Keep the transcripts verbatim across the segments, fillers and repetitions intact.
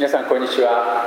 皆さんこんにちは、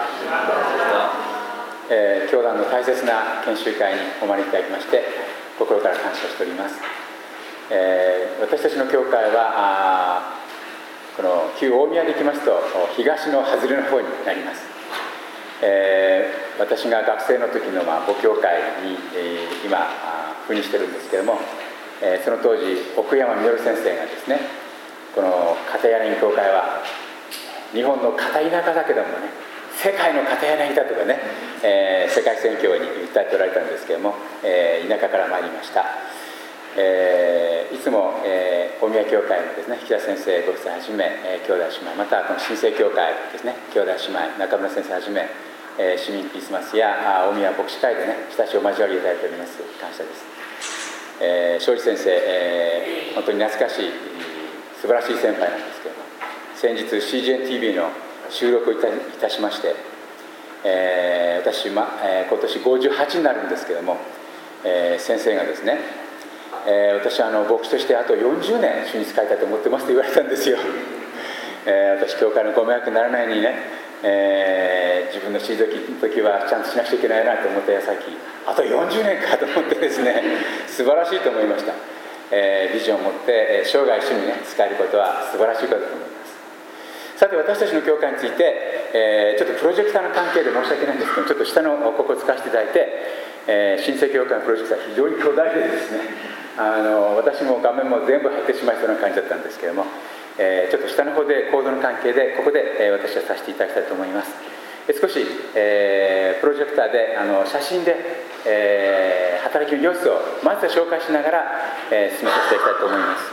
えー、教団の大切な研修会にお招きいただきまして心から感謝しております。えー、私たちの教会はこの旧大宮で行きますと東の外れの方になります。えー、私が学生の時の、まあ、母教会に、えー、今赴任してるんですけども、えー、その当時奥山実先生がですね、この片柳教会は日本の片田舎だけどもね、世界の片柳だとかね、えー、世界宣教に訴えておられたんですけども、えー、田舎から参りました。えー、いつも、えー、大宮教会のですね、木田先生ご夫妻はじめ、えー、兄弟姉妹、またこの新生教会ですね、兄弟姉妹、中村先生はじめ、えー、市民クリスマスや大宮牧師会でね、親しいお交わりいただいております。感謝です。えー、庄司先生、えー、本当に懐かしい素晴らしい先輩なんですけども、先日 シージェーエヌティーブイ の収録をいた、いたしまして、えー、私、まえー、今年ごじゅうはちになるんですけども、えー、先生がですね、えー、私はあの牧師としてあとよんじゅうねん主に仕えたいと思ってますと言われたんですよ。えー、私教会のご迷惑にならないようにね、えー、自分の退きの時はちゃんとしなくちゃいけないなと思った矢先、あとよんじゅうねんかと思ってですね、素晴らしいと思いました。えー、ビジョンを持って生涯主にね仕えることは素晴らしいことだと思います。さて、私たちの教会について、えー、ちょっとプロジェクターの関係で申し訳ないんですけど、ちょっと下のここを使わせていただいて、えー、新生教会のプロジェクター非常に巨大でですね、あの私も画面も全部入ってしまいそうな感じだったんですけども、えー、ちょっと下の方でコードの関係でここで、えー、私はさせていただきたいと思います。えー、少し、えー、プロジェクターであの写真で、えー、働きの様子をまずは紹介しながら、えー、進めさせていただきたいと思います。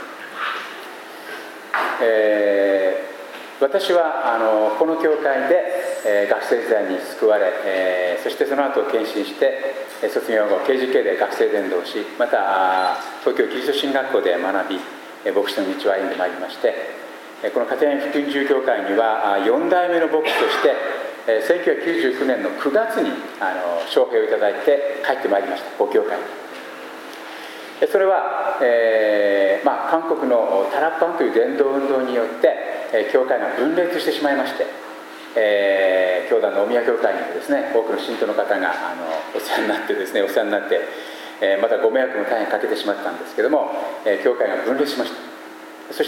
えー私はあのこの教会で、えー、学生時代に救われ、えー、そしてその後献身して、えー、卒業後 ケージーケー で学生伝道し、また東京キリスト神学校で学び、えー、牧師の道を歩んでまいりまして、えー、この片柳福音住教会にはよん代目の牧師として、えー、せんきゅうひゃくきゅうじゅうきゅうねんのくがつにあの招聘をいただいて帰ってまいりました。母教会に。それは、えーまあ、韓国のタラッパンという伝道運動によって、えー、教会が分裂してしまいまして、えー、教団の大宮教会にもですね、多くの信徒の方があのお世話になってですね、お世話になって、えー、またご迷惑も大変かけてしまったんですけども、えー、教会が分裂しました。そして、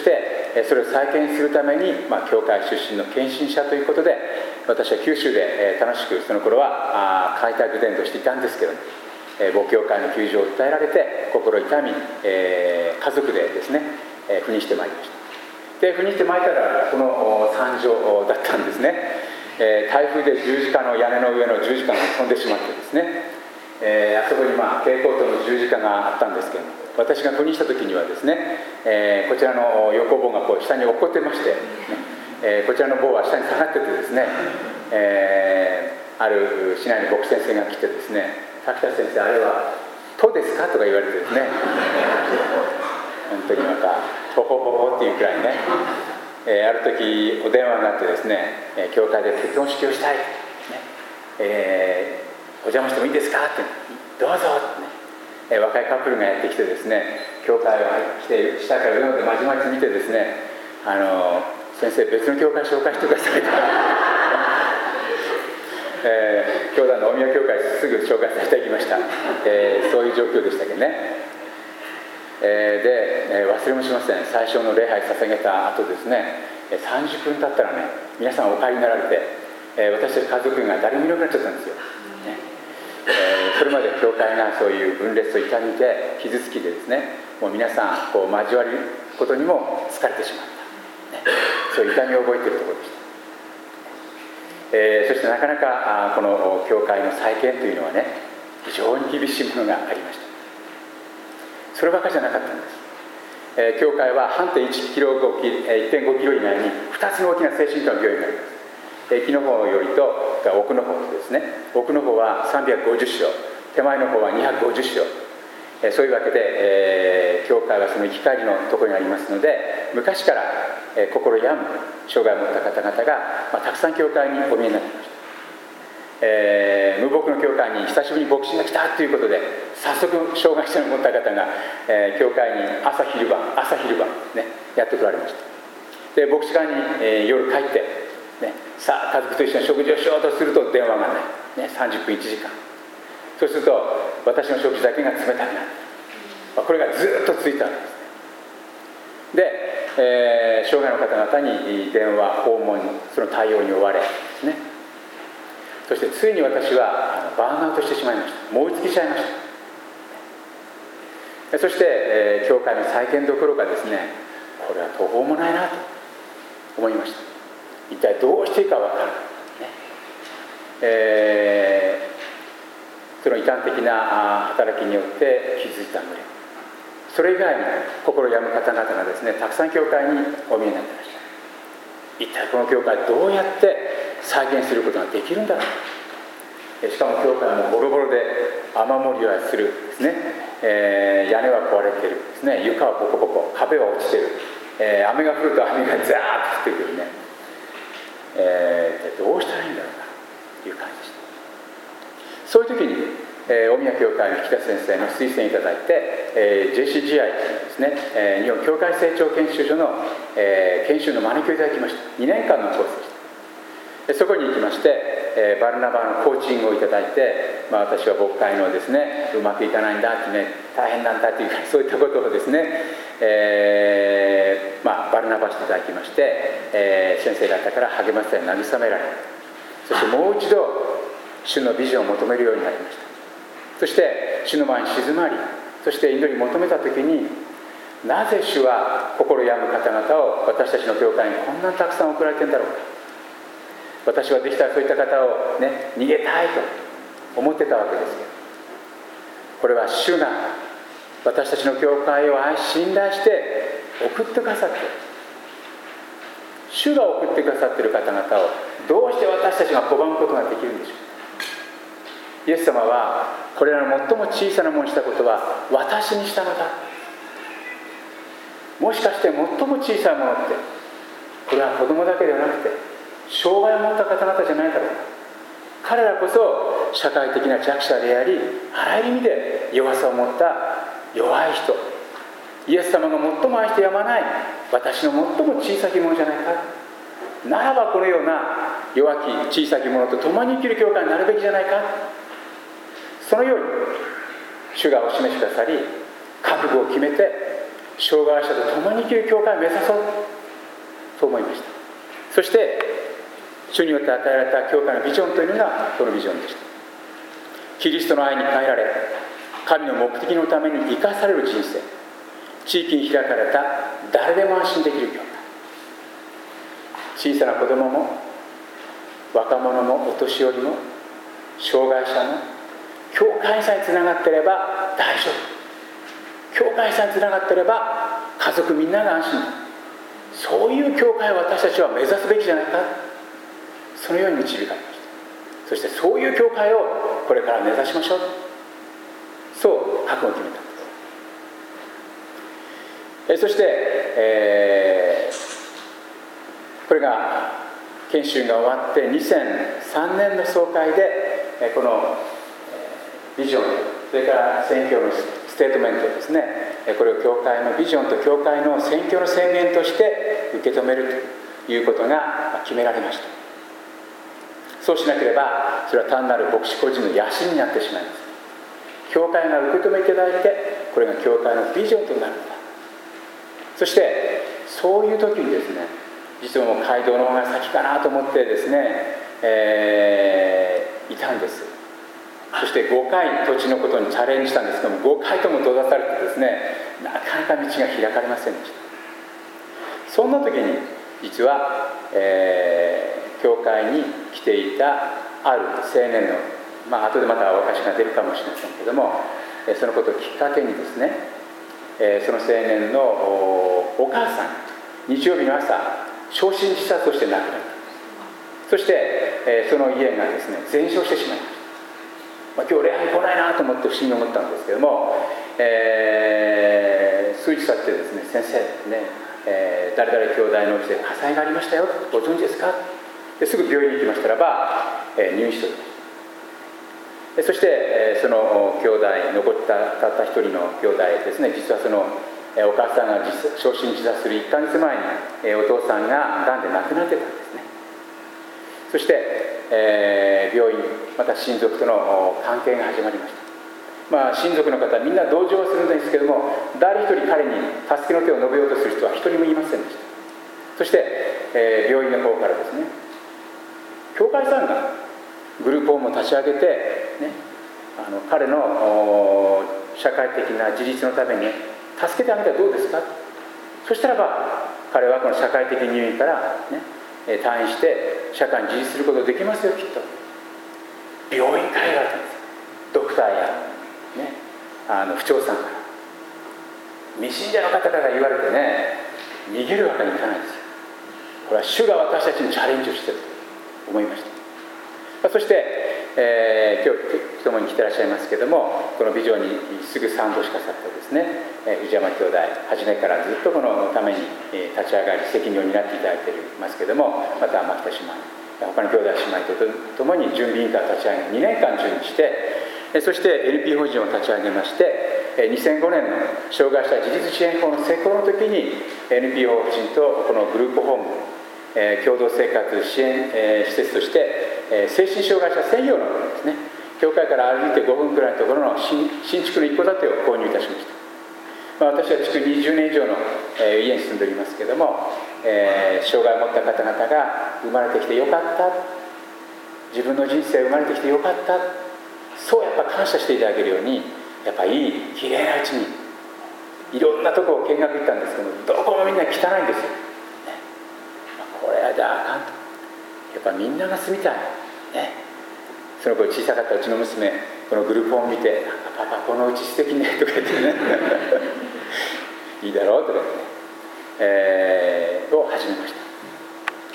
えー、それを再建するために、まあ、教会出身の献身者ということで、私は九州で、えー、楽しくその頃はあ開拓伝道していたんですけども、えー、母教会の窮状を訴えられて心痛み、えー、家族でですね、えー、赴任してまいりました。で赴任してまいったらこの惨状だったんですね。えー、台風で十字架の屋根の上の十字架が飛んでしまってですね、えー、あそこにまあ蛍光灯の十字架があったんですけども、私が赴任した時にはですね、えー、こちらの横棒がこう下に落っこってまして、ねえー、こちらの棒は下に下がっててですね、えー、ある市内の牧師先生が来てですね、滝田先生、あれは都ですかとか言われてですね、本当にまたほほほほっていうくらいね、えー、ある時お電話になってですね、えー、教会で結婚式をしたい、ねえー、お邪魔してもいいですかって、どうぞって、ねえー、若いカップルがやってきてですね、教会が来て下から上までまじまじ見てですね、あの先生別の教会紹介してくださいとえー、教団の大宮教会すぐ紹介させていただきました。えー、そういう状況でしたけどね。えー、で、えー、忘れもしません。最初の礼拝捧げた後ですね、さんじゅっぷん経ったらね、皆さんお帰りになられて、えー、私たち家族が誰もいなくなっちゃったんですよ、ねえー、それまで教会がそういう分裂と痛みで傷つきでですね、もう皆さんこう交わることにも疲れてしまった、ね、そういう痛みを覚えているところでした。えー、そしてなかなかこの教会の再建というのはね、非常に厳しいものがありました。そればかりじゃなかったんです。えー、教会は半径いちキロ、いってんごキロ以内にふたつの大きな精神科の病院があります。駅の方よりと奥の方とですね、奥の方はさんびゃくごじゅっしょう、手前の方はにひゃくごじゅっしょう、えー、そういうわけで、えー、教会はその行き帰りのところにありますので、昔から、えー、心病む障害を持った方々が、まあ、たくさん教会にお見えになっていました。えー、無牧の教会に久しぶりに牧師が来たということで、早速障害者を持った方が、えー、教会に朝昼晩朝昼晩ねやってこられました。で牧師館に、えー、夜帰って、 ね、さあ家族と一緒に食事をしようとすると電話がない、ね、さんじゅっぷんいちじかん、そうすると私の食事だけが冷たくなる、まあ、これがずっと続いたんです。で、えー、障害の方々に電話訪問その対応に追われですね、そしてついに私はバーンアウトしてしまいました。燃え尽きちゃいました。そして、えー、教会の再建どころかですね、これは途方もないなと思いました。一体どうしていいか分からない、ねえー、その異端的な働きによって築いた群れ、それ以外に心病む方々がですね、たくさん教会にお見えになっていらっしゃる。一体この教会どうやって再建することができるんだろう。しかも教会もボロボロで雨漏りはするですね、えー、屋根は壊れているですね、床はボコボコ、壁は落ちている、えー、雨が降ると雨がザーッと降ってくるね、えー、どうしたらいいんだろうかという感じでした。そういう時に、えー、大宮教会の北先生の推薦いただいて、えー、ジェーシージーアイ というですね、えー、日本教会成長研修所の、えー、研修の招きをいただきました。にねんかんのコースでした。でそこに行きまして、えー、バルナバのコーチングをいただいて、まあ、私は牧会のですね、うまくいかないんだってね、大変なんだっていうか、そういったことをですね、えーまあ、バルナバしていただきまして、えー、先生方から励まされ慰められ、そしてもう一度主のビジョンを求めるようになりました。そして主の前に静まり、そして祈り求めた時に、なぜ主は心病む方々を私たちの教会にこんなにたくさん送られているんだろうか。私はできたらそういった方をね、逃げたいと思ってたわけですけど、これは主が私たちの教会を愛し信頼して送ってくださって、主が送ってくださっている方々をどうして私たちが拒むことができるんでしょう。イエス様はこれらの最も小さなものにしたことは私にしたのだ。もしかして最も小さなものって、これは子供だけではなくて障害を持った方々じゃないだろうか。彼らこそ社会的な弱者であり、あらゆる意味で弱さを持った弱い人、イエス様が最も愛してやまない私の最も小さきものじゃないか。ならばこのような弱き小さきものと共に生きる教会になるべきじゃないか。そのように主がお示しくださり、覚悟を決めて障害者と共に生きる教会を目指そうと思いました。そして主によって与えられた教会のビジョンというのがこのビジョンでした。キリストの愛に変えられ、神の目的のために生かされる人生、地域に開かれた誰でも安心できる教会、小さな子供も若者もお年寄りも障害者も教会さえつながっていれば大丈夫、教会さえつながっていれば家族みんなが安心、そういう教会を私たちは目指すべきじゃないか、そのように導かれました。そしてそういう教会をこれから目指しましょう、そう覚悟を決めたんです。そして、えー、これが研修が終わってにせんさんねんの総会でこのビジョン、それから宣教のステートメントですね、これを教会のビジョンと教会の宣教の宣言として受け止めるということが決められました。そうしなければそれは単なる牧師個人の野心になってしまいます。教会が受け止めていただいて、これが教会のビジョンとなるんだ。そしてそういう時にですね、実はもう街道の方が先かなと思ってですね、えー、いたんです。そしてごかい土地のことにチャレンジしたんですけども、ごかいとも閉ざされてですね、なかなか道が開かれませんでした。そんな時に実は、えー教会に来ていたある青年の、まあ後でまたお証が出るかもしれませんけども、そのことをきっかけにですね、その青年のお母さん、日曜日の朝焼身自殺をして亡くなった。そしてその家がですね全焼してしまいました。まあ、今日礼拝来ないなと思って不思議に思ったんですけども、えー、数日経ってですね、先生ね、えー、誰々兄弟のうちで火災がありましたよ、ご存知ですか。ですぐ病院に行きましたらば、えー、入院しております。そして、えー、その兄弟、残ったたった一人の兄弟ですね、実はその、えー、お母さんが焼身自殺するいっかげつまえに、えー、お父さんががんで亡くなってたんですね。 そして、えー、病院また親族との関係が始まりました。まあ、親族の方みんな同情するんですけども、誰一人彼に助けの手を述べようとする人は一人もいませんでした。そして、えー、病院の方からですね、教会さんがグループホームを立ち上げて、ね、あの彼の社会的な自立のために助けてあげたらどうですか。そしたらば彼はこの社会的入院から、ね、退院して社会に自立することができますよ、きっと。病院から言われたんです。ドクターや、ね、あの不調さんから未信者の方から言われてね、逃げるわけにいかないんですよ。これは主が私たちにチャレンジをしていると思いました。そして、えー、今日共に来てらっしゃいますけれども、このビジョンにすぐ賛同しかさったですね、えー、藤山兄弟、初めからずっとこのために、えー、立ち上がり責任を担っていただいていますけれども、また牧田姉妹、他の兄弟姉妹とともに準備委員会を立ち上げにねんかん準備して、そして エヌピー 法人を立ち上げまして、にせんごねんの障害者自立支援法の施行の時に エヌピー 法人とこのグループホーム、共同生活支援施設として精神障害者専用のですね、教会から歩いてごふんくらいのところの 新, 新築の一戸建てを購入いたしました。まあ、私は築にじゅうねん以上の家に住んでおりますけれども、えー、障害を持った方々が生まれてきてよかった、自分の人生生まれてきてよかった、そうやっぱ感謝していただけるように、やっぱいいきれいなうちにいろんなところを見学行ったんですけども、どこもみんな汚いんですよ、ね。まあ、これはじゃああかんと、やっぱみんなが住みたい、ね。その頃小さかったうちの娘、このグループを見て「パパこのうち素敵ね」とか言ってねいいだろうとか言ってね、えー、を始めました。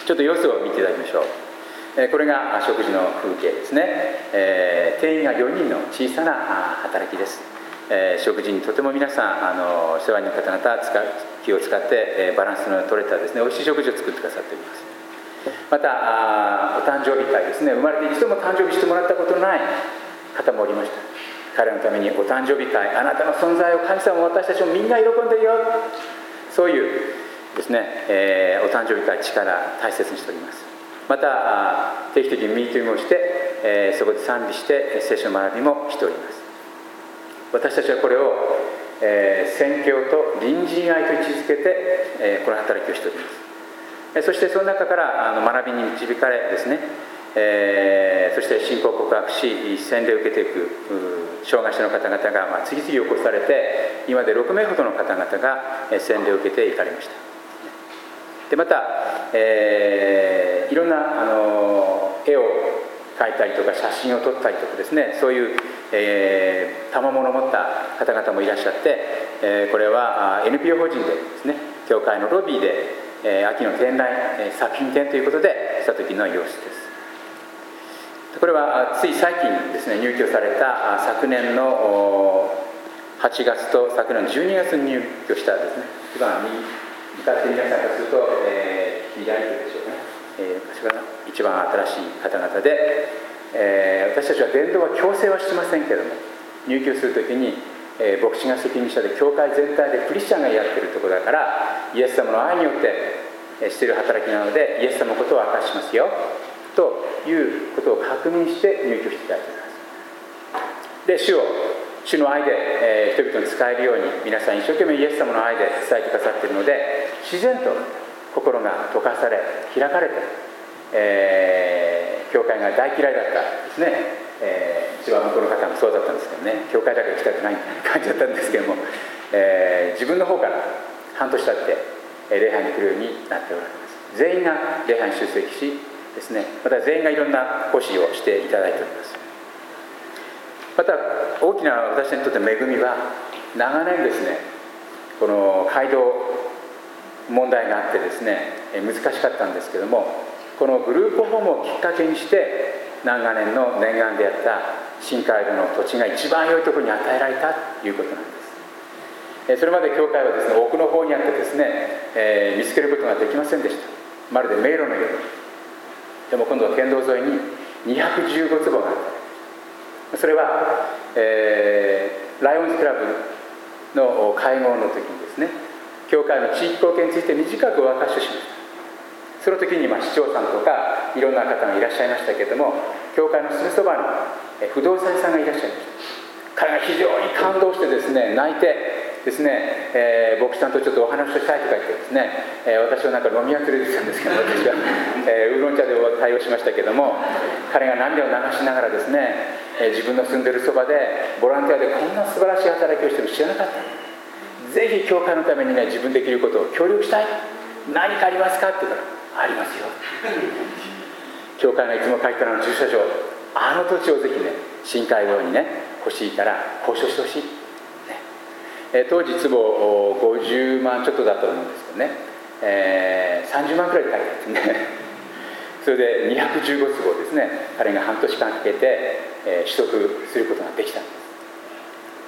ちょっと様子を見ていただきましょう。えー、これが食事の風景ですね。えー、定員がよにんの小さな働きです。えー、食事にとても皆さんあの世話人の方々気を使って、えー、バランスの取れたですね、おいしい食事を作ってくださっております。またお誕生日会ですね、生まれて一度も誕生日してもらったことのない方もおりました。彼のためにお誕生日会、あなたの存在を神様も私たちもみんな喜んでるよ、そういうですね、えー、お誕生日会力大切にしております。また定期的にミーティングをして、えー、そこで賛美して聖書の学びもしております。私たちはこれを、えー、宣教と隣人愛と位置づけて、えー、この働きをしております。そしてその中からあの学びに導かれですね、えー、そして信仰を告白し洗礼を受けていく障害者の方々が、まあ、次々起こされて、今でろくめいほどの方々が洗礼を受けていかれました。でまた、えー、いろんなあの絵を描いたりとか写真を撮ったりとかですね、そういう、えー、賜物を持った方々もいらっしゃって、えー、これは エヌピーオー 法人でですね、教会のロビーでえー、秋の展覧、えー、作品展ということでした時の様子です。これはつい最近ですね、入居された昨年のはちがつと昨年のじゅうにがつに入居したですね、一番右向かって皆さんからすると、えー、左手でしょうね、えー、私が一番新しい方々で、えー、私たちは伝道は強制はしてませんけれども、入居する時にえー、牧師が責任者で教会全体でクリスチャンがやっているところだから、イエス様の愛によって、えー、している働きなのでイエス様のことを明かしますよということを確認して入居していただいています。で主を主の愛で、えー、人々に使えるように皆さん一生懸命イエス様の愛で伝えてくださっているので、自然と心が溶かされ開かれて、えー、教会が大嫌いだったですね、えー、一番向こうの方もそうだったんですけどね、教会だけ来たくないみたいな感じだったんですけども、えー、自分の方から半年経って礼拝に来るようになっておられます。全員が礼拝に出席しですね、また全員がいろんな講師をしていただいております。また大きな私にとっての恵みは、長年ですね、この街道問題があってですね、難しかったんですけども、このグループホームをきっかけにして長年の念願であった新街道の土地が一番良いところに与えられたということなんです。それまで教会はですね、奥の方にあってですね、えー、見つけることができませんでした。まるで迷路のように。でも今度は県道沿いににひゃくじゅうごつぼがあった。それは、えー、ライオンズクラブの会合の時にですね、教会の地域貢献について短くお明かしをしました。 その時にまあ市長さんとかいろんな方がいらっしゃいましたけれども、教会のすぐそばの不動産屋さんがいらっしゃいました。彼が非常に感動してですね、泣いてですね、えー、牧師さんとちょっとお話をしたいとか言ってですね、えー、私はなんか飲み屋連れてきたんですけど、私は、えー、ウーロン茶で対応しましたけども、彼が涙を流しながらですね、えー、自分の住んでるそばでボランティアでこんな素晴らしい働きをしてるの知らなかった。ぜひ教会のためにね、自分できることを協力したい。何かありますかって言ったら、ありますよ。教会がいつも書いたの駐車場、あの土地をぜひね、新会合にね欲しいから交渉してほしい、ねえー、当時坪ごじゅうまんちょっとだったと思うんですけどね、えー、さんじゅうまんくらいで買えたんですね。それでにひゃくじゅうごつぼをですね、彼が半年間かけて、えー、取得することができたんです。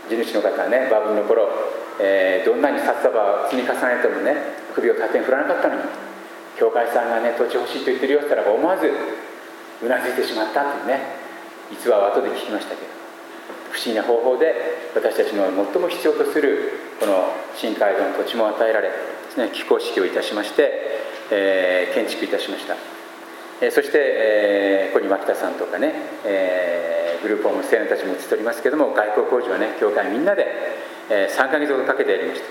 地主の方はね、バブルの頃、えー、どんなに札束を積み重ねてもね、首を縦に振らなかったのに、教会さんがね土地欲しいと言ってるよって言ったら思わずうなずいてしまったというね逸話を後で聞きましたけど、不思議な方法で私たちの最も必要とするこの新街道の土地も与えられですね、起工式をいたしまして、えー、建築いたしました。えー、そして、えー、ここに牧田さんとかね、えー、グループホーム青年たちも映っておりますけれども、外交工事はね教会みんなで、えー、さんかげつほどかけてやりました。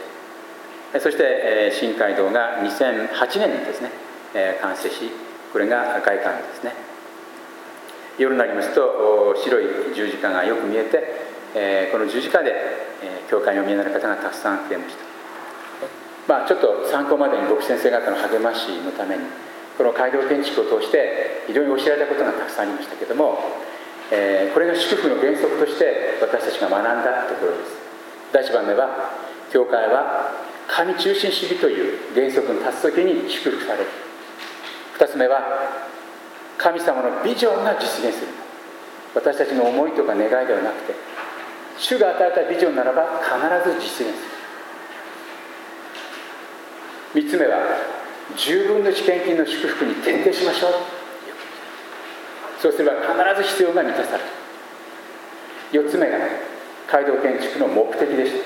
そして、えー、新街道がにせんはちねんにですね、えー、完成し、これが外観ですね。夜になりますと白い十字架がよく見えて、えー、この十字架で、えー、教会にお見えになる方がたくさん増えました。まあ、ちょっと参考までに牧師先生方の励ましのためにこの街道建築を通して非常に教えられたことがたくさんありましたけれども、えー、これが祝福の原則として私たちが学んだところです。第一番目は、教会は神中心主義という原則に立つときに祝福される。二つ目は、神様のビジョンが実現する。私たちの思いとか願いではなくて、主が与えたビジョンならば必ず実現する。三つ目は、十分の一献金の祝福に徹底しましょう。そうすれば必ず必要が満たされる。四つ目が街道建築の目的でした。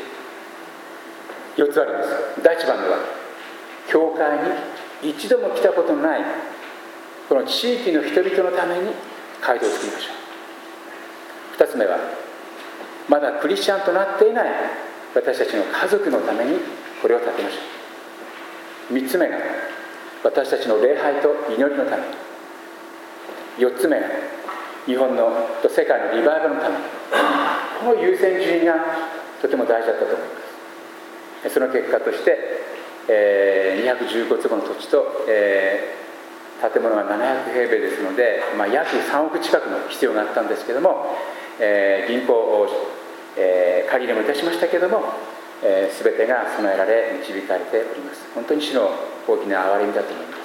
よっつあるんです。第一番目は、教会に一度も来たことのないこの地域の人々のために街道を作りましょう。二つ目は、まだクリスチャンとなっていない私たちの家族のためにこれを建てましょう。三つ目が、私たちの礼拝と祈りのために。四つ目が、日本のと世界のリバイバルのために。この優先順位がとても大事だったと思います。その結果として、えー、にひゃくじゅうごつぼの土地と、えー、建物がななひゃくへいべいですので、まあ、約さんおく近くの必要があったんですけれども、えー、銀行を、えー、借り入れもいたしましたけれども、えー、全てが備えられ導かれております。本当に主の大きな憐れみだと思います。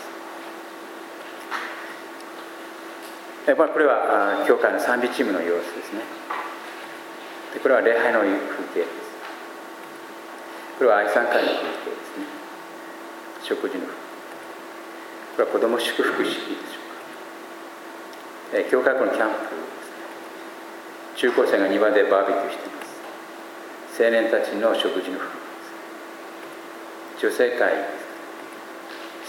えー、これは教会の賛美チームの様子ですね。でこれは礼拝の風景です。これは愛賛会の風景ですね。食事の風景。これは子ども祝福式でしょうか。えー、教会このキャンプですね。中高生が庭でバーベキューしています。青年たちの食事の風景です。女性会です。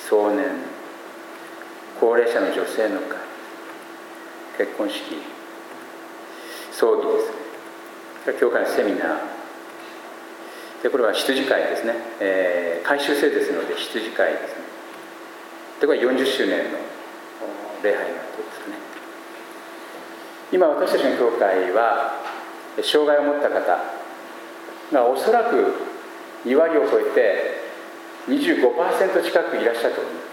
壮年、高齢者の女性の会、結婚式、葬儀ですね。教会のセミナーで、これは羊会ですね、えー、改修制ですので羊会ですね。でこれはよんじゅっしゅうねんの礼拝のことですね。今私たちの教会は障害を持った方がおそらくにわりを超えて にじゅうごパーセント 近くいらっしゃると思います。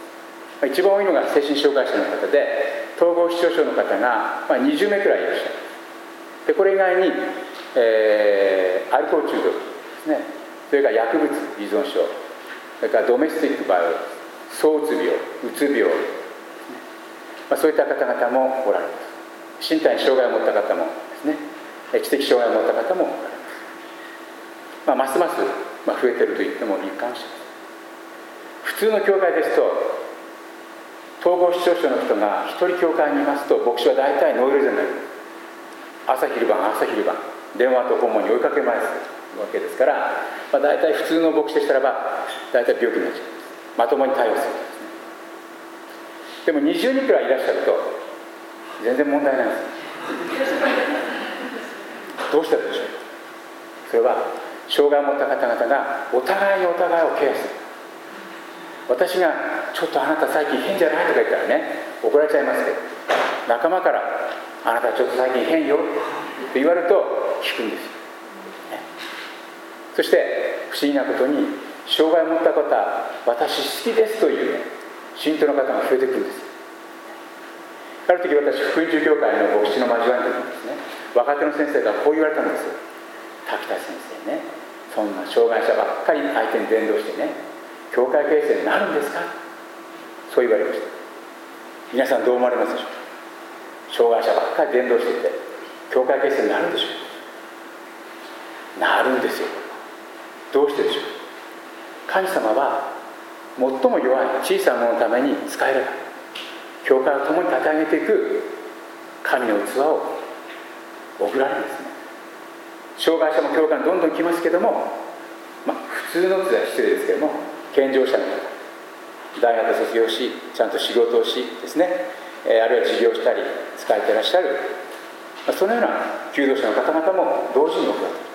一番多いのが精神障害者の方で、統合失調症の方がにじゅうめいくらいいらっしゃる。でこれ以外に、えー、アルコール中毒ですね、それから薬物依存症、それからドメスティックバイオレンス、躁うつ病、うつ病、ね、まあ、そういった方々もおられます。身体に障害を持った方もですね、知的障害を持った方もおられます。まあ、ますます、まあ、増えていると言ってもいいかもしれません。普通の教会ですと、統合失調症の人が一人教会にいますと、牧師は大体ノイローゼになります。朝昼晩朝昼晩電話と訪問に追いかけ回すわけですから、まあ、大体普通の牧師でしたらば大体病気になっちゃいます。まともに対応するんですね。 でもにじゅうにんくらいいらっしゃると全然問題ないんです。どうしてでしょう。それは障害を持った方々がお互いにお互いをケアする。私がちょっとあなた最近変じゃないとか言ったらね、怒られちゃいますけど、仲間からあなたちょっと最近変よって言われると聞くんですよ、ね、そして不思議なことに障害を持った方、私好きですという、ね、信徒の方が増えてくるんです。ある時私、福音儒教会の牧師の交わりの時にですね、若手の先生がこう言われたんですよ。滝田先生ね、そんな障害者ばっかり相手に伝道してね、教会形成になるんですか、そう言われました。皆さんどう思われますでしょう。障害者ばっかり伝道していて教会形成になるんでしょう。なるんですよ。どうしてでしょう。神様は最も弱い小さなもののために使えれば教会を共に立て上げていく神の器を送られるんですね。障害者も教会にどんどん来ますけども、まあ、普通のって失礼ですけども、健常者の方、大学卒業しちゃんと仕事をしですね、えー、あるいは事業したり使えていらっしゃる、まあ、そのような求道者の方々も同時に送られています。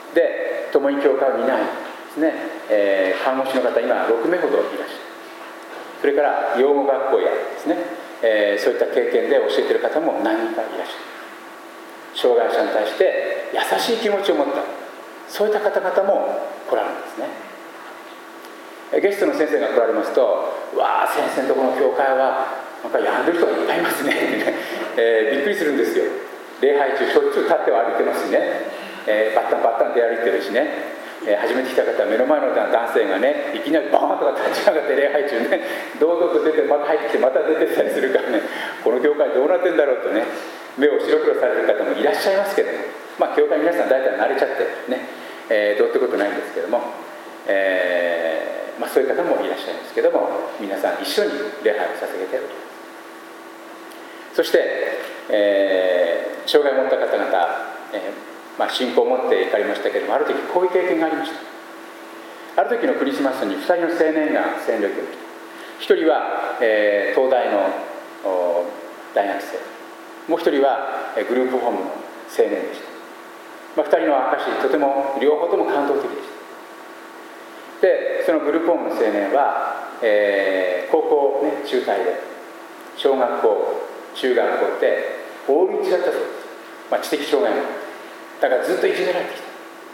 で、共に教会を担いですね、えー、看護師の方今ろくめいほどいらっしゃる。それから養護学校やですね、えー、そういった経験で教えている方も何人かいらっしゃる。障害者に対して優しい気持ちを持った、そういった方々も来られるんですね。ゲストの先生が来られますと、わあ先生のところの教会はなんか病んでる人がいっぱいいますねえー、びっくりするんですよ。礼拝中しょっちゅう立っては歩いてますしね、えー、バッタンバッタンで歩いてるしね、えー、初めて来た方は目の前の男性がね、いきなりバーンとか立ち上がって礼拝中ね、堂々と出てまた入ってきてまた出てったりするからね、この教会どうなってんだろうとね、目を白黒される方もいらっしゃいますけども、まあ教会皆さん大体慣れちゃってね、えー、どうってことないんですけども、えーまあ、そういう方もいらっしゃいますけども、皆さん一緒に礼拝を捧げております。そして、えー、障害を持った方々、えーまあ、信仰を持って行かれましたけども、ある時こういう経験がありました。ある時のクリスマスにふたりの青年が洗礼を受けました。ひとりは、えー、東大の大学生、もう一人はグループホームの青年でした。まあ、ふたりの証、とても両方とも感動的でした。で、そのグループホームの青年は、えー、高校、ね、中退で小学校、中学校ってオール一致だったそうです。まあ、知的障害もだからずっといじめられてき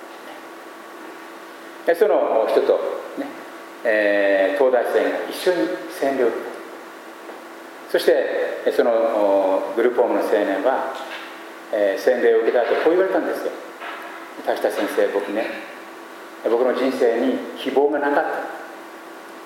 た。でその人と、ねえー、東大生が一緒に洗礼を受けた。そしてそのグループホームの青年は、えー、洗礼を受けた後こう言われたんですよ。滝田先生、僕ね、僕の人生に希望がなかった。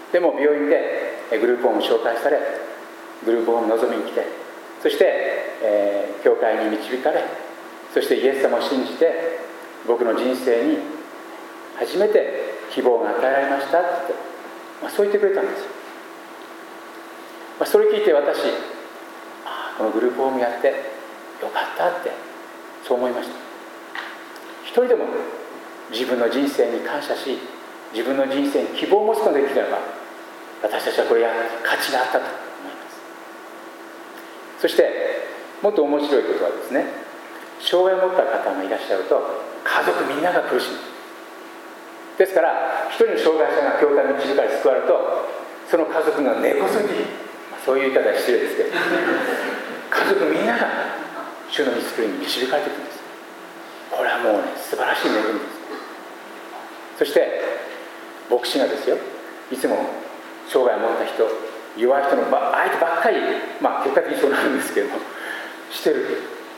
でも病院でグループホームを紹介され、グループホームを望みに来て、そして、えー、教会に導かれ、そしてイエス様を信じて僕の人生に初めて希望が与えられましたって、まあ、そう言ってくれたんですよ。まあ、それを聞いて私、ああこのグループホームやってよかったってそう思いました。一人でも自分の人生に感謝し、自分の人生に希望を持つことができれば、私たちはこれや価値があったと思います。そしてもっと面白いことはですね、障害を持った方がいらっしゃると家族みんなが苦しむ。ですから一人の障害者が教会に導かれ救われると、その家族が根こそぎ、そういう言い方は失礼ですけど家族みんなが主の御救いに導かれていくんです。これはもうね、素晴らしい恵みです。そして牧師がですよ、いつも障害を持った人、弱い人の相手ばっかり、まあ結果的にそうなるんですけどもしてる。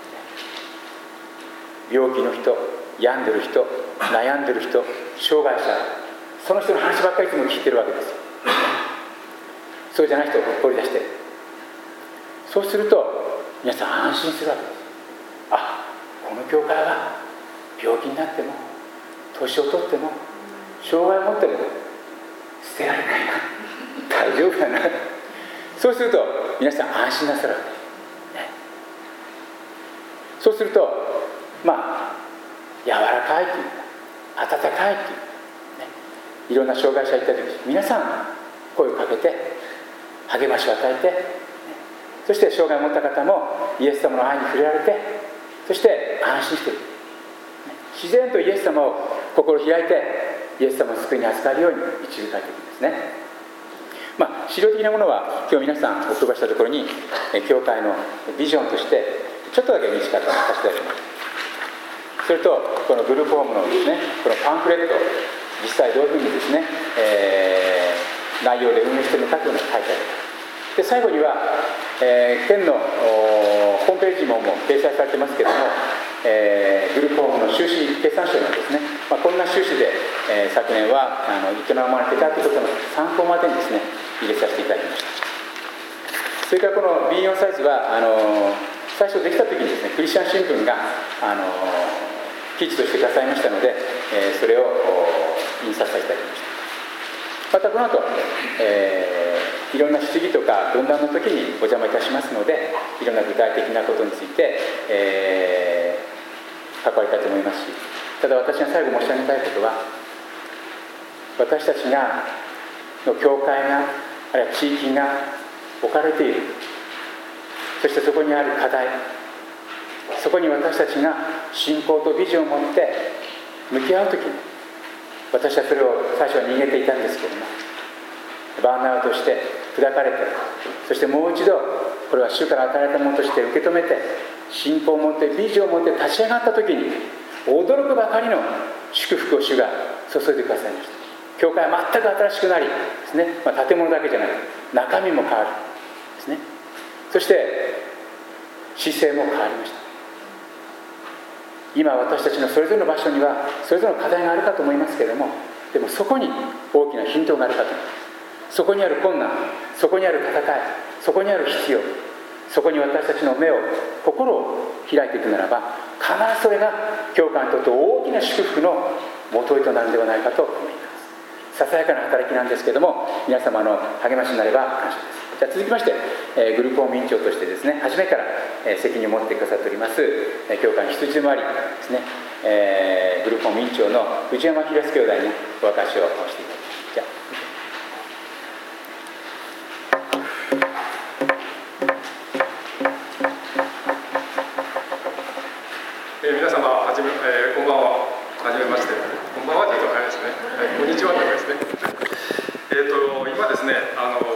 病気の人、病んでる人、悩んでる人、障害者、その人の話ばっかりいつも聞いてるわけですよ。そうじゃない人を掘り出して、そうすると皆さん安心するわけです。あ、この教会は病気になっても年を取っても障害を持っても捨てられないな、大丈夫だな。そうすると皆さん安心なさるわけです、ね、そうするとまあ柔らかいというか温かいというか、ね、いろんな障害者がいた時皆さん声をかけて励ましを与えて、そして障害を持った方もイエス様の愛に触れられて、そして安心している。自然とイエス様を心を開いて、イエス様の救いに預かるように導かれていくんですね。まあ、資料的なものは今日皆さんお配りしたところに、教会のビジョンとしてちょっとだけ短くさせていただきます。それとこのグループホームのですね、このパンフレット、実際どういうふうにですね、えー、内容で運営しているのかというのが書いてあります。で、最後には、えー、県のホームページもも掲載されてますけれども、えー、グループホームの収支決算書なんですね、まあ、こんな収支で、えー、昨年はあの営まれていたということの参考までにですね入れさせていただきました。それからこの ビーよん サイズはあの最初できた時にですね、クリスチャン新聞があの記事としてくださいましたので、えー、それを印刷させていただきました。またこの後、えー、いろんな質疑とか論壇の時にお邪魔いたしますので、いろんな具体的なことについて、えー、関わりたいと思いますし、ただ私が最後申し上げたいことは、私たちがの教会が、あるいは地域が置かれている、そしてそこにある課題、そこに私たちが信仰とビジョンを持って向き合うときに、私はそれを最初は逃げていたんですけれども、バーンアウトして砕かれて、そしてもう一度これは主から与えられたものとして受け止めて、信仰を持ってビジョンを持って立ち上がったときに、驚くばかりの祝福を主が注いでくださいました。教会は全く新しくなりですね、まあ、建物だけじゃなく中身も変わるですね。そして姿勢も変わりました。今私たちのそれぞれの場所にはそれぞれの課題があるかと思いますけれども、でもそこに大きなヒントがあるかと思います。そこにある困難、そこにある戦い、そこにある必要、そこに私たちの目を、心を開いていくならば、必ずそれが教会にとって大きな祝福の元へとなるのではないかと思います。ささやかな働きなんですけれども、皆様の励ましになれば感謝です。じゃあ続きまして、えー、グループホーム委員長としてですね、初めから、えー、責任を持ってくださっております、えー、教会の羊でもありですね、えー、グループホーム委員長の藤山博康兄弟にお明かしをしていただきます。じゃあえー、皆様はじめ、えー、こんばんは。はじめまして。こんばんはというと早いですね。はい、こんにちはというですね。えっ、ー、と今ですね、あの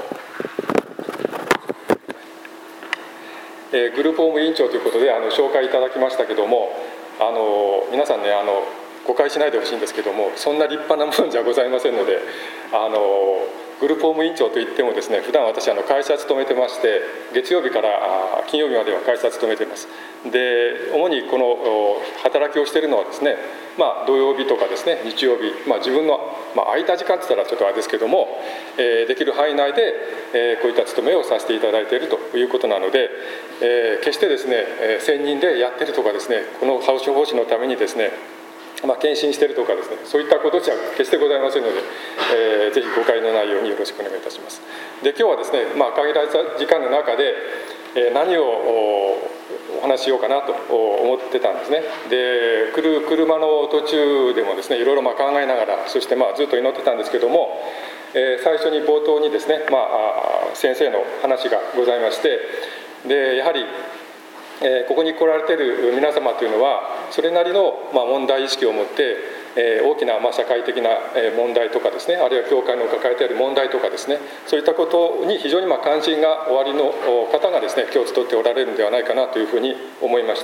えー、グループホーム委員長ということであの紹介いただきましたけども、あの皆さんね、あの誤解しないでほしいんですけども、そんな立派なものじゃございませんので、あのグループホーム委員長といってもですね、普段私あの会社勤めてまして、月曜日から金曜日までは会社勤めています。で、主にこの働きをしているのはですね、まあ、土曜日とかですね、日曜日、まあ、自分の、まあ、空いた時間って言ったらちょっとあれですけども、えー、できる範囲内で、えー、こういった勤めをさせていただいているということなので、えー、決してですね、えー、専任でやってるとかですね、このハウス奉仕のためにですね、まあ、献身しているとかですね、そういったことじゃ決してございませんので、えー、ぜひ誤解のないようによろしくお願いいたします。で、今日はですね、まあ、限られた時間の中で、えー、何をお話ししようかなと思ってたんですね。で、来る車の途中でもですね、いろいろまあ考えながら、そしてまあずっと祈ってたんですけども、えー、最初に冒頭にですね、まあ、先生の話がございまして、でやはりえー、ここに来られている皆様というのはそれなりの、まあ、問題意識を持って、えー、大きな、まあ、社会的な問題とかですね、あるいは教会の抱えている問題とかですね、そういったことに非常にまあ関心がおありの方がですね、今日集っておられるのではないかなというふうに思いました。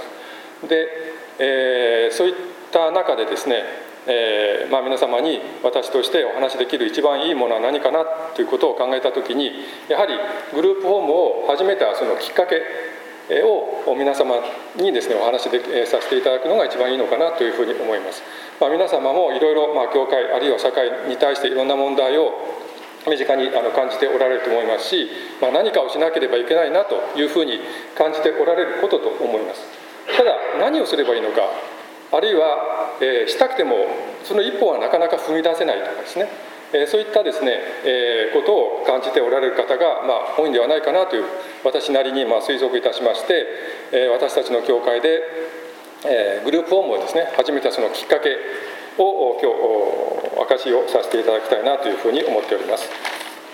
で、えー、そういった中でですね、えーまあ、皆様に私としてお話しできる一番いいものは何かなということを考えたときに、やはりグループホームを始めたそのきっかけを皆様にですねお話しでさせていただくのが一番いいのかなというふうに思います。まあ、皆様もいろいろまあ教会あるいは社会に対していろんな問題を身近にあの感じておられると思いますし、まあ、何かをしなければいけないなというふうに感じておられることと思います。ただ何をすればいいのか、あるいは、えー、したくてもその一歩はなかなか踏み出せないとかですね、えー、そういったですね、えー、ことを感じておられる方が、まあ、多いんではないかなという私なりにまあ推測いたしまして、えー、私たちの教会で、えー、グループホームをですね始めたそのきっかけを今日明かしをさせていただきたいなというふうに思っております。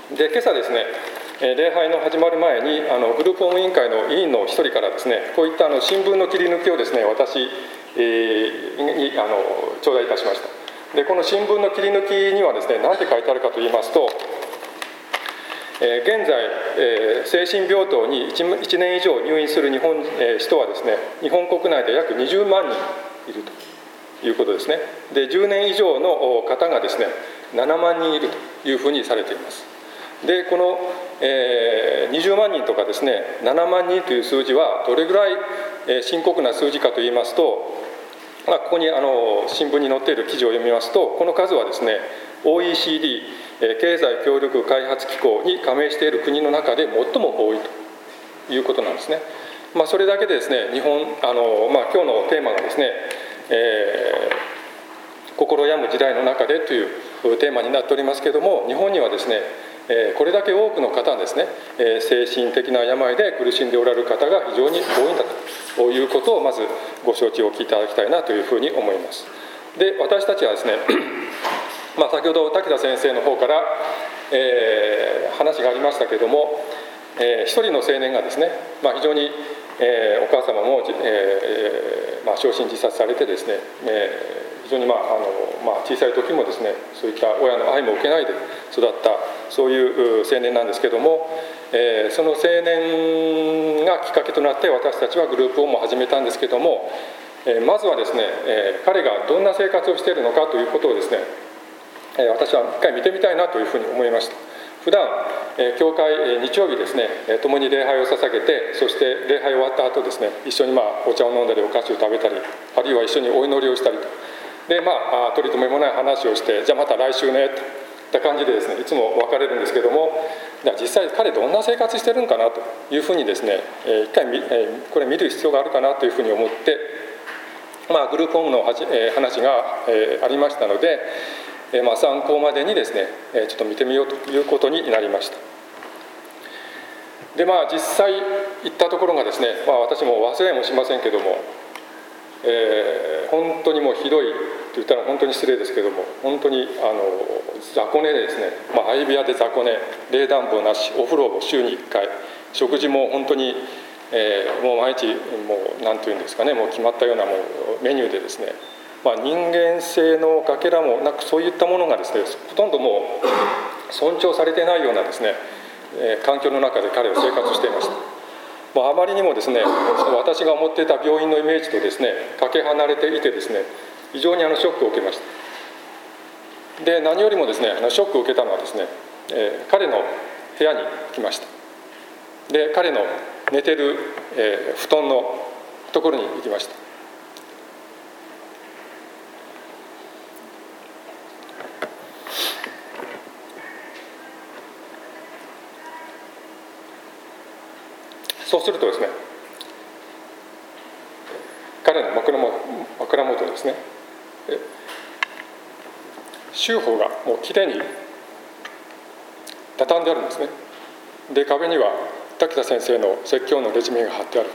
で今朝ですね、礼拝の始まる前にあのグループホーム委員会の委員の一人からですね、こういったあの新聞の切り抜きをですね、私、えー、にあの頂戴いたしました。でこの新聞の切り抜きにはですね、何て書いてあるかといいますと、えー、現在、えー、精神病棟に 1, いちねん以上入院する日本、えー、人はですね、日本国内で約にじゅうまんにんいるということですね。でじゅうねん以上の方がですね、ななまんにんいるというふうにされています。でこの、えー、にじゅうまんにんとかですね、ななまんにんという数字はどれぐらい、えー、深刻な数字かといいますと、まあ、ここにあの新聞に載っている記事を読みますと、この数はですね オーイーシーディー 経済協力開発機構に加盟している国の中で最も多いということなんですね。まあ、それだけでですね、日本あの、まあ、今日のテーマがですね、えー、心病む時代の中でというテーマになっておりますけれども、日本にはですね、これだけ多くの方ですね、精神的な病で苦しんでおられる方が非常に多いんだということをまずご承知おきいただきたいなというふうに思います。で私たちはですねまあ先ほど滝田先生の方から、えー、話がありましたけれども、えー、一人の青年がですね、まあ、非常に、えー、お母様も、えーまあ、焼身自殺されてですね、えー非常に、まああのまあ、小さい時もですね、そういった親の愛も受けないで育ったそういう青年なんですけども、えー、その青年がきっかけとなって私たちはグループホームを始めたんですけども、えー、まずはですね、えー、彼がどんな生活をしているのかということをですね、えー、私は一回見てみたいなというふうに思いました。普段、えー、教会、えー、日曜日ですね、共に礼拝を捧げて、そして礼拝終わった後ですね、一緒に、まあ、お茶を飲んだりお菓子を食べたり、あるいは一緒にお祈りをしたりと。でまあ、取り留めもない話をして、じゃあまた来週ねといった感じでですね、いつも別れるんですけども、実際彼どんな生活してるんかなというふうにですね、一回これ見る必要があるかなというふうに思って、まあ、グループホームの話がありましたので、まあ、参考までにですねちょっと見てみようということになりました。でまあ実際行ったところがですね、まあ、私も忘れもしませんけども、えー、本当にもうひどいと言ったら本当に失礼ですけども、本当にあの雑魚寝でですね、まあ、相部屋で雑魚寝、冷暖房なし、お風呂も週にいっかい、食事も本当に、えー、もう毎日もう何て言うんですかね、もう決まったようなもうメニューでですね、まあ、人間性のかけらもなく、そういったものがですね、ほとんどもう尊重されていないようなですね、えー、環境の中で彼は生活していました。あまりにもですね、私が思っていた病院のイメージとですねかけ離れていてですね、非常にあのショックを受けました。で何よりもですね、あのショックを受けたのはですね、えー、彼の部屋に来ました。で彼の寝てる、えー、布団のところに行きました。そうするとですね、彼の枕元、枕元ですね、修法がもうきれいに畳んであるんですね。で壁には滝田先生の説教のレジュメが貼ってある。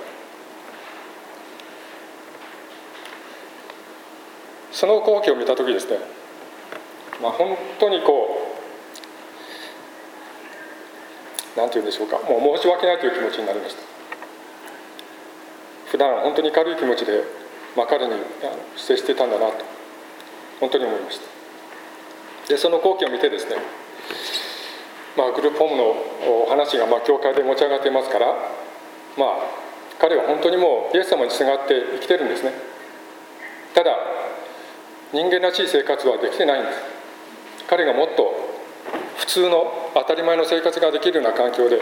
その光景を見た時ですね、まあ、本当にこう何て言うんでしょうか、もう申し訳ないという気持ちになりました。普段本当に軽い気持ちで、まあ、彼に接していたんだなと本当に思いました。でその光景を見てですね、まあ、グループホームの話がまあ教会で持ち上がっていますから、まあ、彼は本当にもうイエス様にすがって生きてるんですね。ただ人間らしい生活はできてないんです。彼がもっと普通の当たり前の生活ができるような環境で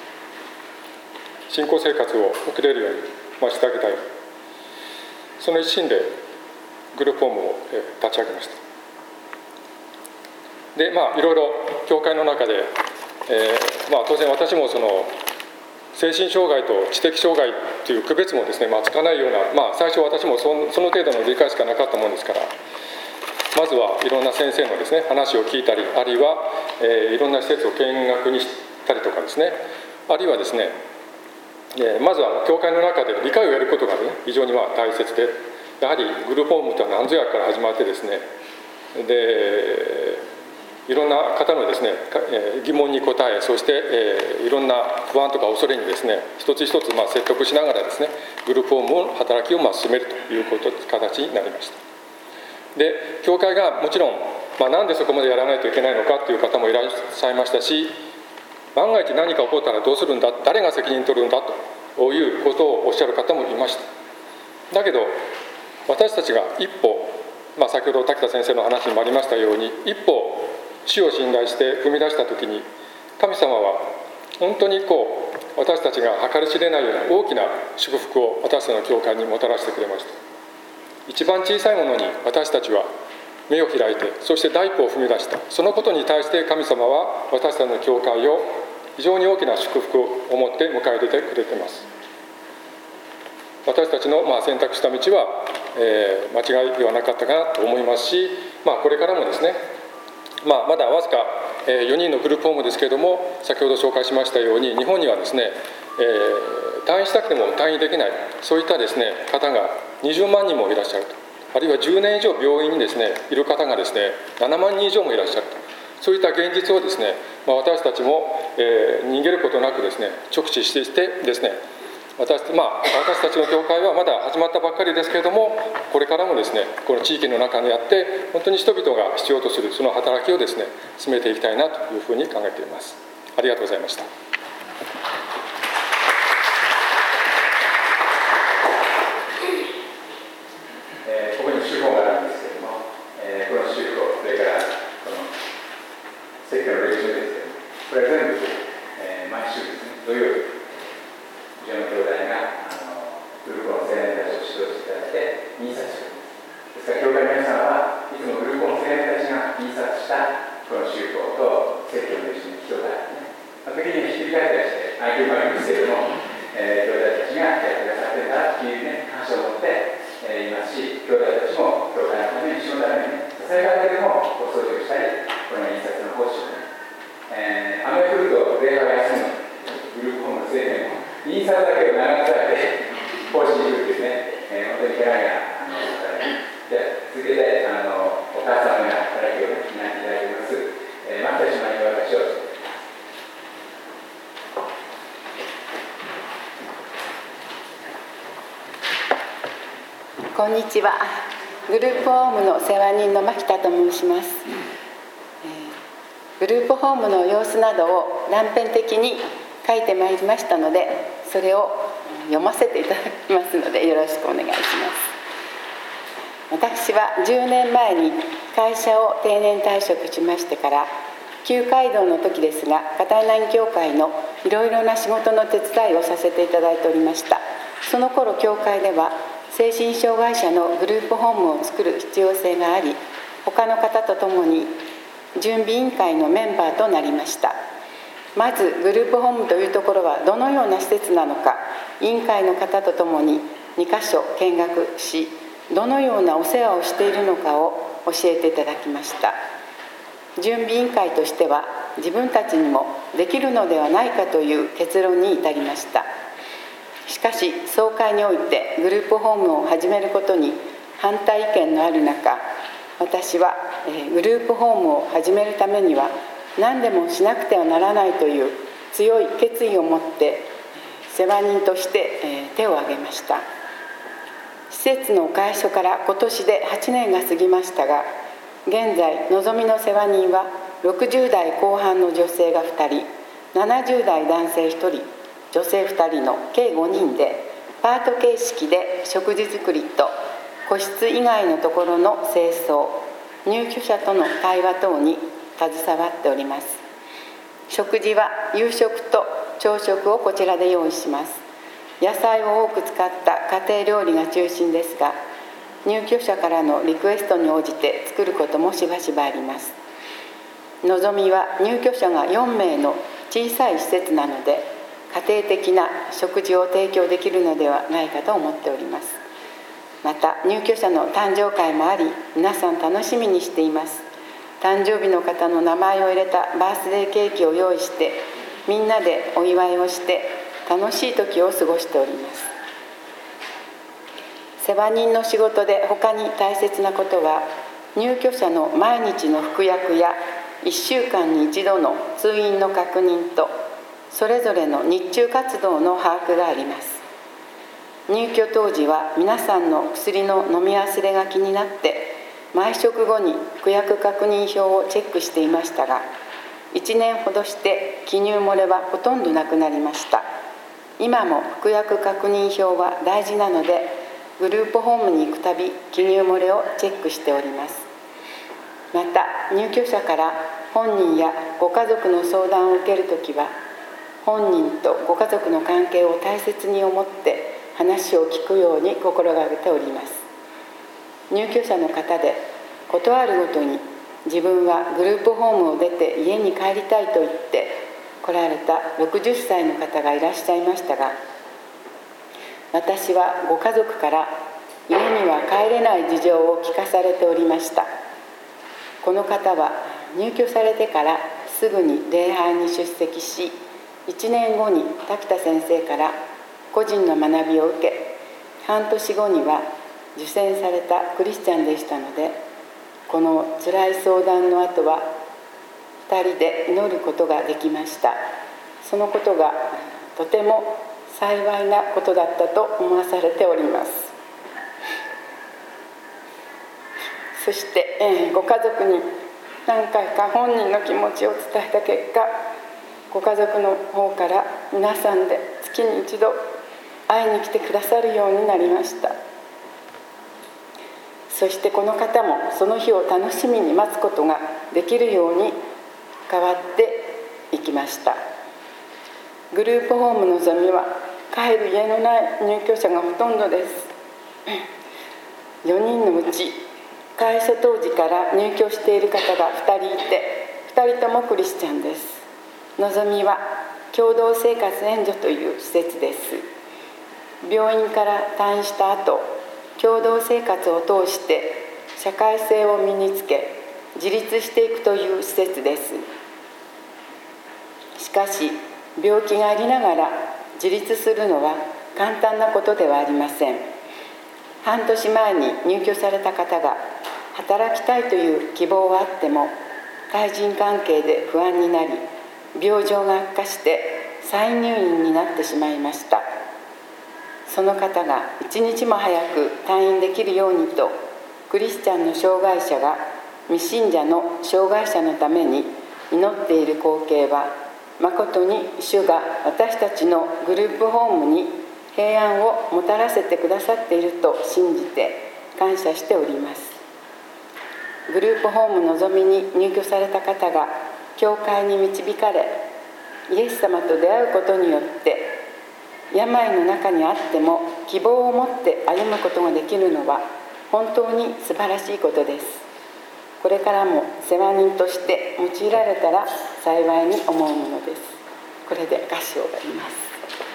信仰生活を送れるようにしてあげたい、その一心でグループホームを立ち上げました。でまあいろいろ教会の中で、えーまあ、当然私もその精神障害と知的障害という区別もですね、まあ、つかないような、まあ、最初私もその、その程度の理解しかなかったものですから、まずはいろんな先生のですね話を聞いたり、あるいは、えー、いろんな施設を見学にしたりとかですね、あるいはですね、えー、まずは教会の中で理解をやることが、ね、非常にまあ大切で、やはりグループホームとは何ぞやから始まってですね、でいろんな方のですね疑問に答え、そしていろんな不安とか恐れにですね一つ一つまあ説得しながらですねグループホームの働きをまあ進めるということ形になりました。で教会がもちろん、まあ、なんでそこまでやらないといけないのかという方もいらっしゃいましたし、万が一何か起こったらどうするんだ、誰が責任取るんだということをおっしゃる方もいました。だけど私たちが一歩、まあ、先ほど滝田先生の話にもありましたように、一歩主を信頼して踏み出したときに、神様は本当にこう私たちが計り知れないような大きな祝福を私たちの教会にもたらしてくれました。一番小さいものに私たちは目を開いて、そして第一歩を踏み出した。そのことに対して神様は私たちの教会を非常に大きな祝福を持って迎え入れてくれています。私たちのまあ選択した道は、えー、間違いではなかったかなと思いますし、まあ、これからもですね、まあ、まだわずかよにんのグループホームですけれども、先ほど紹介しましたように日本にはですね、えー、退院したくても退院できない、そういったですね方がにじゅうまんにんもいらっしゃると、あるいはじゅうねん以上病院にですねいる方がですねななまんにん以上もいらっしゃると、そういった現実をですね、まあ、私たちも、えー、逃げることなくですね直視してですね、私, まあ、私たちの教会はまだ始まったばっかりですけれども、これからもですねこの地域の中にあって本当に人々が必要とするその働きをですね進めていきたいなというふうに考えています。ありがとうございました。 えー、ここに手法があるんですけれども、えー、この手法、それからこの説教の歴史ですけども、これは全部、えー、毎週ですね土曜日、うちの兄弟があのグループの青年たちを指導していただいて印刷しています。ですから教会の皆さんはいつもグループの青年たちが印刷したこの宗教と説教の歴史に聞きたいね、まあ、時にひっくり返ったりして相手を言うんですけれども、えー、兄弟たちがやってくださっているからというね感謝を持って、えー、いますし、兄弟たちも教会のために一緒のためにね支えられてでもお掃除をしたり、この印刷の奉仕をね、えー、雨が降ると礼拝が休むグループホームの青年も印刷だけを流されて奉仕に行くっていうね、えー、本当に偉いなあのじゃあ続けてあのお母様が働きをね担っていただいています、えー、牧田島に私をこんにちは。グループホームの世話人の牧田と申します。えー、グループホームの様子などを断片的に書いてまいりましたので、それを読ませていただきますのでよろしくお願いします。私はじゅうねんまえに会社を定年退職しましてから、旧街道の時ですが片柳教会のいろいろな仕事の手伝いをさせていただいておりました。その頃教会では精神障害者のグループホームを作る必要性があり、他の方と共に準備委員会のメンバーとなりました。まずグループホームというところはどのような施設なのか、委員会の方と共ににかしょ見学し、どのようなお世話をしているのかを教えていただきました。準備委員会としては自分たちにもできるのではないかという結論に至りました。しかし総会においてグループホームを始めることに反対意見のある中、私はグループホームを始めるためには何でもしなくてはならないという強い決意を持って世話人として手を挙げました。施設の開所から今年ではちねんが過ぎましたが、現在のぞみの世話人はろくじゅうだいこう半の女性がふたり、ななじゅうだい男性ひとり、女性ふたりの計ごにんでパート形式で食事作りと個室以外のところの清掃、入居者との対話等に携わっております。食事は夕食と朝食をこちらで用意します。野菜を多く使った家庭料理が中心ですが、入居者からのリクエストに応じて作ることもしばしばあります。のぞみは入居者がよんめいの小さい施設なので、家庭的な食事を提供できるのではないかと思っております。また入居者の誕生会もあり、皆さん楽しみにしています。誕生日の方の名前を入れたバースデーケーキを用意して、みんなでお祝いをして楽しい時を過ごしております。世話人の仕事で他に大切なことは、入居者の毎日の服薬やいっしゅうかんに一度の通院の確認とそれぞれの日中活動の把握があります。入居当時は皆さんの薬の飲み忘れが気になって毎食後に服薬確認表をチェックしていましたが、いちねんほどして記入漏れはほとんどなくなりました。今も服薬確認表は大事なので、グループホームに行くたび記入漏れをチェックしております。また入居者から本人やご家族の相談を受けるときは、本人とご家族の関係を大切に思って話を聞くように心がけております。入居者の方でことあるごとに自分はグループホームを出て家に帰りたいと言って来られたろくじゅっさいの方がいらっしゃいましたが、私はご家族から家には帰れない事情を聞かされておりました。この方は入居されてからすぐに礼拝に出席し、いちねんごに滝田先生から個人の学びを受け、半年後には受洗されたクリスチャンでしたので、このつらい相談の後はふたりで祈ることができました。そのことがとても幸いなことだったと思わされております。そして、えー、ご家族に何回か本人の気持ちを伝えた結果、ご家族の方から皆さんで月に一度会いに来てくださるようになりました。そしてこの方もその日を楽しみに待つことができるように変わっていきました。グループホームのぞみは帰る家のない入居者がほとんどです。よにんのうち開所当時から入居している方がふたりいて、ふたりともクリスチャンです。のぞみは共同生活援助という施設です。病院から退院した後、共同生活を通して社会性を身につけ自立していくという施設です。しかし病気がありながら自立するのは簡単なことではありません。半年前に入居された方が働きたいという希望はあっても、対人関係で不安になり病状が悪化して再入院になってしまいました。その方が一日も早く退院できるようにと、クリスチャンの障害者が未信者の障害者のために祈っている光景は、まことに主が私たちのグループホームに平安をもたらせてくださっていると信じて感謝しております。グループホームのぞみに入居された方が教会に導かれ、イエス様と出会うことによって病の中にあっても希望を持って歩むことができるのは本当に素晴らしいことです。これからも世話人として用いられたら幸いに思うものです。これで合唱があります。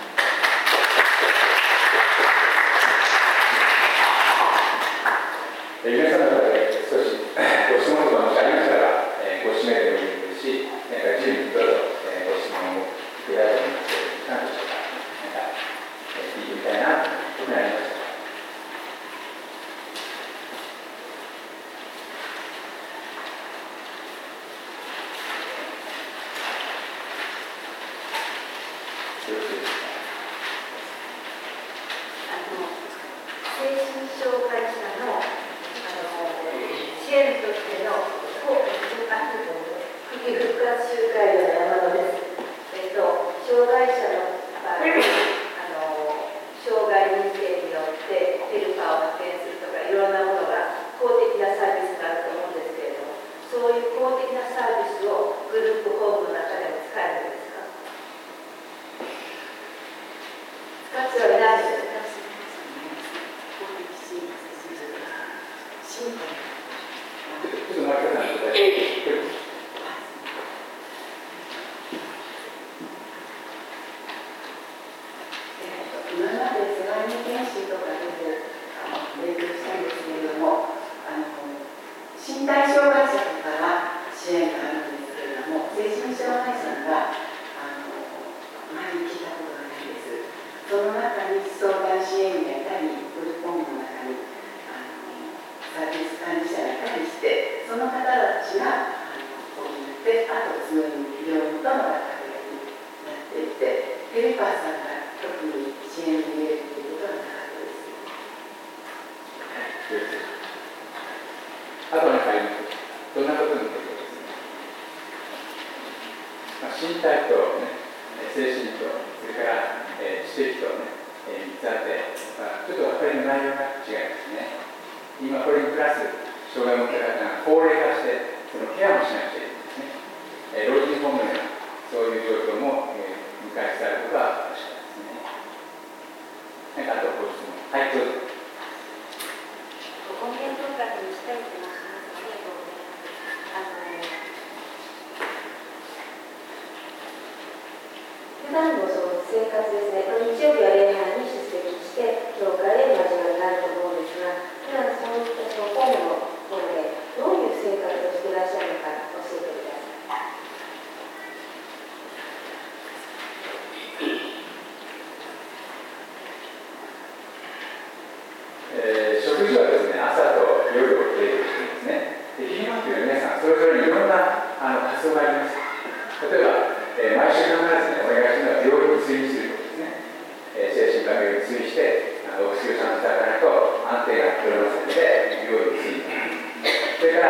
皆さんの中で少しご質問とかもしありましたら、えー、ご指名でもいいですし、なんか自由にどうぞ、えー、ご質問をいただいておりますけど、いかがでしょうか。なんか、えー、聞いてみたいなというふうになりました。 ですぐに病院との関わりになっていて、ヘルパーさんが特に支援を入れるということはなかったです。 あと何かありますか？どんなことについてですね、まあ、身体と、ね、精神と、それから、えー、知的とね、えー、みっつあって、まあ、ちょっと分かりの内容が違いますね。今これにプラス障害を持った方が高齢化してそのケアもしなくちゃいけないですね、えー、老人ホームのようなそういう状況も、えー、迎えつつあることは確かですね。何かあとご質問。はい、どうぞ。 ご面倒会にしたいと申します。ありがとうございます。あの普段のその生活ですね、日曜日は礼拝に出席して教会へ交わりがあると思うんですが、普段そういったその本の方でどういう生活をしていらっしゃるのか教えてください。 えー、食事はですね、朝と夜を提供していますね。で、昼間というのは皆さんそれぞれにいろんなあの活動があります。例えば、えー、毎週必ずね、お願いするのは病院に通院することですね。えー、精神科病院に通院して、あのお薬をちゃんといただかないと安定が取れませんので、病院に通院する。それから、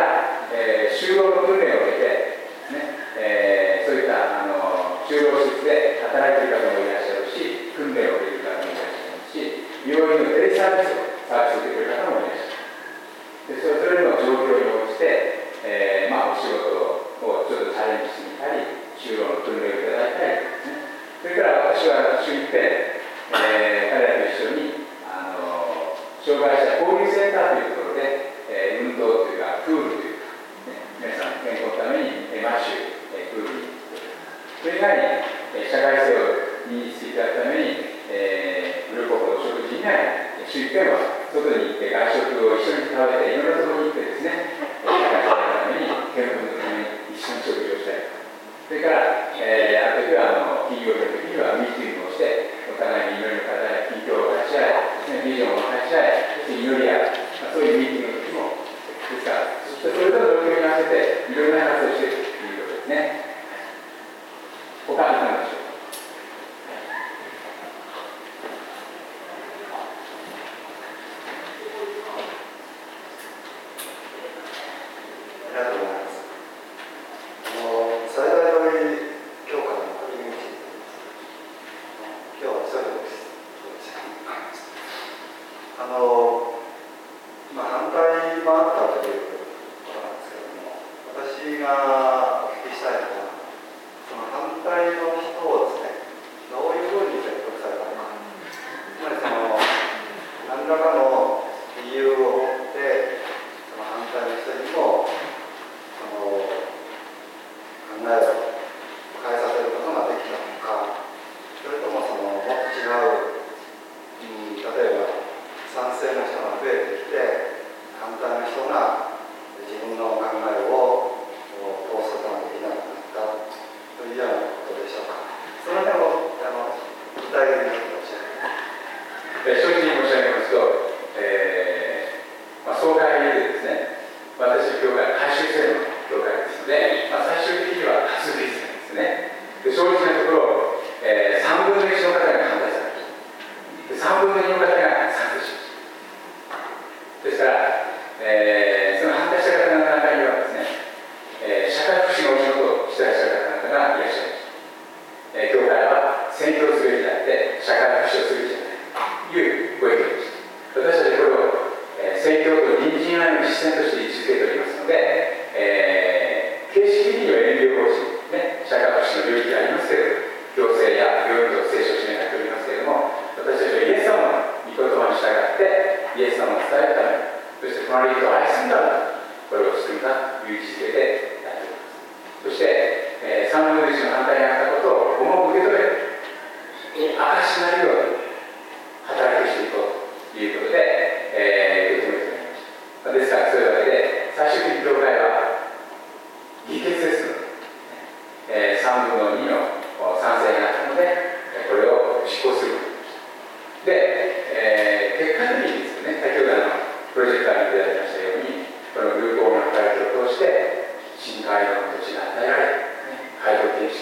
えー、就労の訓練を受けて、ねえー、そういったあの就労施設で働いている方もいらっしゃるし、訓練を受ける方もいらっしゃるし、病院のテレサービスをサービスを受けている方もいらっしゃる。でそれぞれの状況に応じて、えーまあ、お仕事をちょっとチャレンジしてみたり、就労の訓練をいただいたりですね。それから私は週一遍、えー、彼らと一緒にあの障害者交流センターというところで、えー、運動というかプールというか、ね、皆さんの健康のために、えー、毎週、えー、プールに行く。それ以外に、えー、社会性を身につけていただくために、えー、グループほど食事以外に週一遍は外に行って外食を一緒に食べていろんなところに行ってですね、社会性のために健康のために一緒に食事をしたり、それから、えー、ある時はあの企業の時にはミーティングをしてお互いに祈りの方や近況を分かち合い、ビジョンを分かち合い、そして祈り合う、まあ、そういうミーティングの時もですから、そしてそれとの状況に合わせていろいろな活動をしていくということですね。他に何でしょう。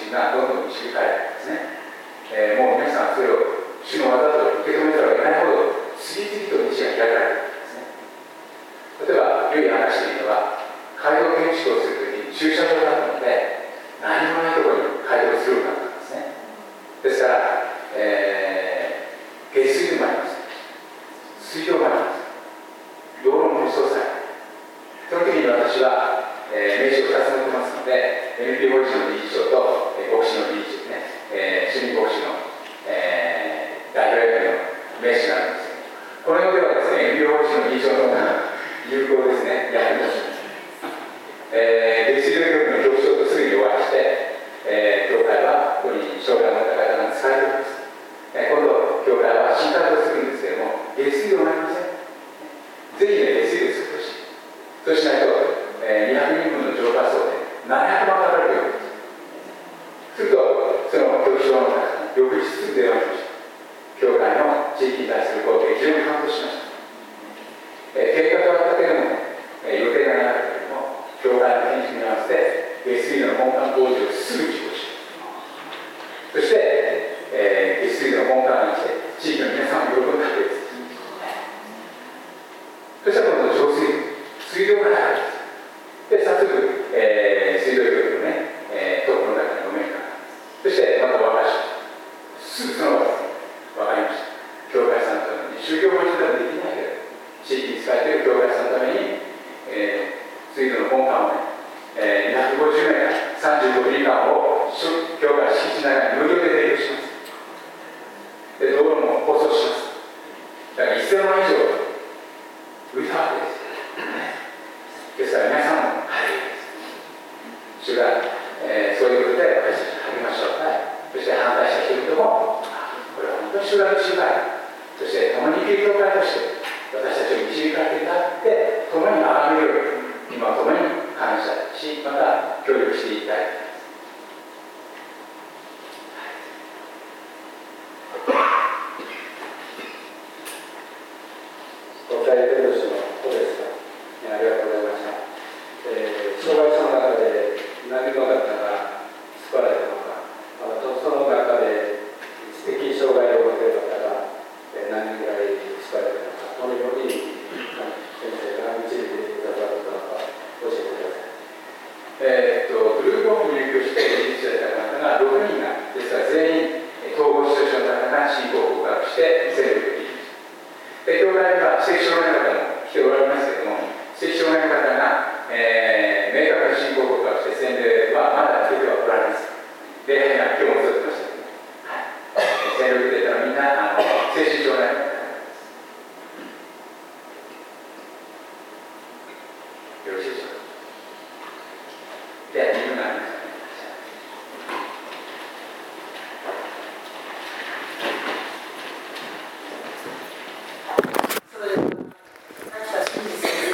ちがどんどん導かれてですね、えー、もう皆さんそれを主の技と受け止めざるを得ないほど次々と道が開かれているんですね。例えば良い話でいうのは、街道建築をするときに駐車場だったので何もないところに街道をするようになったんですね。ですから、えー、下水道もあります、水道もあります、道路も舗装されて、その時に私は、えー、名刺をふたつ持ってますので エヌピー 法人の理事長と、えー、牧師の理事長ね、えー、主任牧師の、えー、代表役の名刺があるんですけど、この世ではですね エヌピー 法人の理事長の方が有効ですね、役に立ちます。えー、下水道局の局長とすぐにお会いして、えー、教会はここに障害の方々が使えております。えー、今度、教会は新活をするんですけれども、下水道がありません。ぜひね、下水道を作ってほしい。そうしないと、えー、にひゃくにんぶんの浄化層でななひゃくまんかかるということです。すると、その局長の方に翌日すぐ電話しました。教会の地域に対する貢献、非常に感動しました。えー、計画は立てるのも、えー、予定がなかったけれども、教会の建築に合わせて下水道の本館工事をすぐ実行し、そして、えー、下水道の本館にして地域の皆さんを喜んだわけです。そしたら今度上水道、水道がないわけです。で、早速、えー、水道局のね、えー、トップの方にご面会、そしてまたお話しすぐその場で分かりました。教会さんのために宗教法人ではできないけど、地域に使えている教会さんのために、えー水道の本館をね、えー、にひゃくごじゅうめいかん、さんじゅうごミリかんを教会敷地内に無料で提供します。で、道路も舗装します。